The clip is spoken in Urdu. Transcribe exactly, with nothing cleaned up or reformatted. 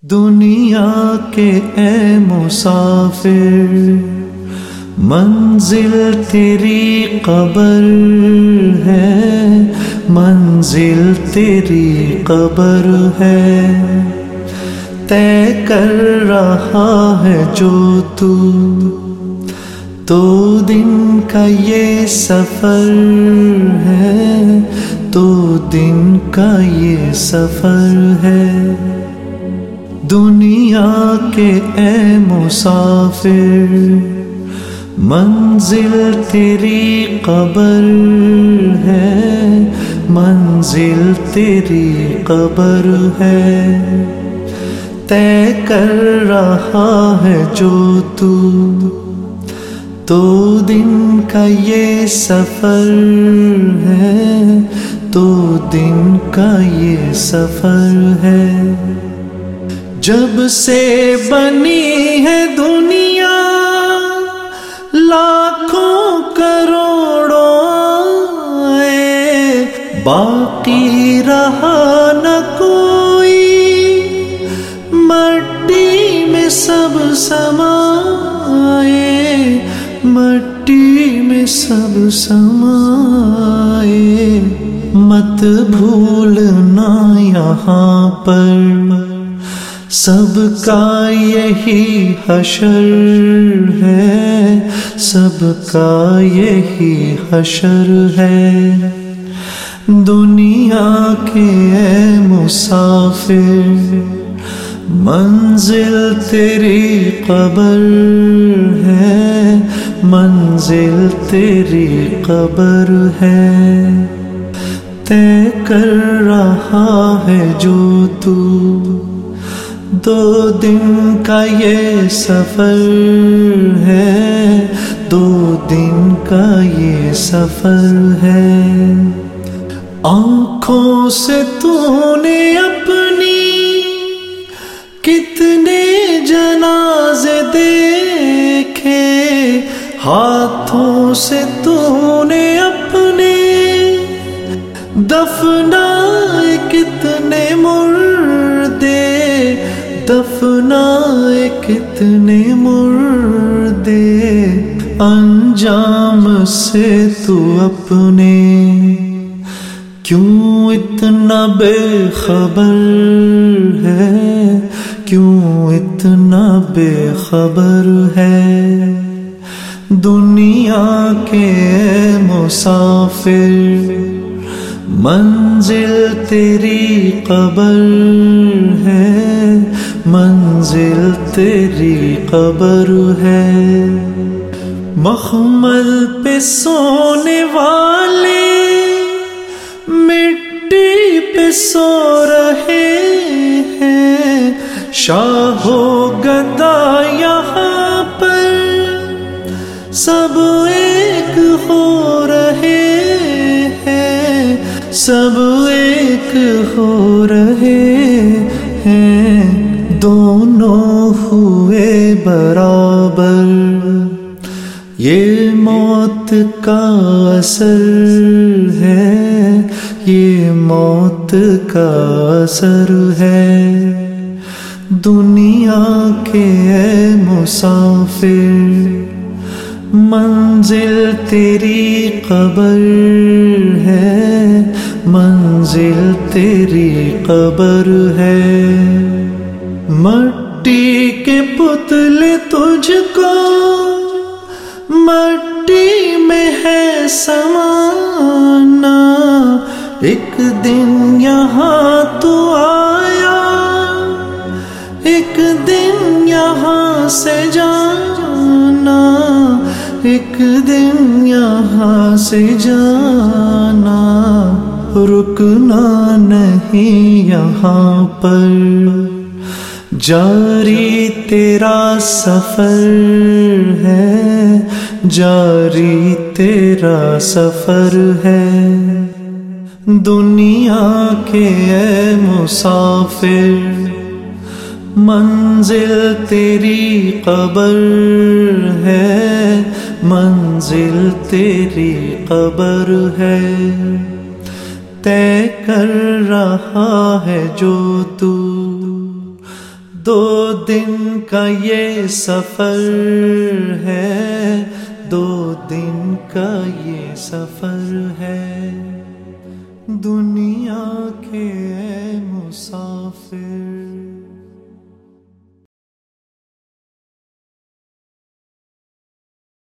دنیا کے اے مسافر، منزل تیری قبر ہے، منزل تیری قبر ہے، طے کر رہا ہے جو تو تو دن کا یہ سفر ہے، تو دن کا یہ سفر ہے۔ دنیا کے اے مسافر، منزل تیری قبر ہے، منزل تیری قبر ہے، طے کر رہا ہے جو تو تو دن کا یہ سفر ہے، تو دن کا یہ سفر ہے۔ جب سے بنی ہے دنیا لاکھوں کروڑوں آئے، باقی رہا نہ کوئی، مٹی میں سب سمائے، مٹی میں سب سمائے۔ مت بھولنا یہاں پر سب کا یہی حشر ہے، سب کا یہی حشر ہے۔ دنیا کے اے مسافر، منزل تیری قبر ہے، منزل تیری قبر ہے، طے کر رہا ہے جو تو دو دن کا یہ سفر ہے، دو دن کا یہ سفر ہے۔ آنکھوں سے تو نے اپنی کتنے جنازے دیکھے، ہاتھوں سے تو نے اپنے دفنائے کتنے مردے، دفنائے کتنے مردے۔ انجام سے تو اپنے کیوں اتنا بے خبر ہے، کیوں اتنا بے خبر ہے۔ دنیا کے مسافر، منزل تیری قبر ہے، منزل تیری قبر ہے۔ مخمل پہ سونے والے مٹی پہ سو رہے ہیں، شاہ و گدا یہاں پر سب ایک ہو رہے ہیں، سب ایک ہو رہے ہیں۔ دونوں ہوئے برابر، یہ موت کا اثر ہے، یہ موت کا اثر ہے۔ دنیا کے اے مسافر، منزل تیری قبر ہے، منزل تیری قبر ہے۔ مٹی کے پتلے تجھ کو مٹی میں ہے سمانا، ایک دن یہاں تو آیا، ایک دن یہاں سے جانا، ایک دن یہاں سے جانا۔ رکنا نہیں یہاں پر، جاری تیرا سفر ہے، جاری تیرا سفر ہے۔ دنیا کے اے مسافر، منزل تیری قبر ہے، منزل تیری قبر ہے، طے کر رہا ہے جو تو دو دن کا یہ سفر ہے، دو دن کا یہ سفر ہے، دنیا کے اے مسافر۔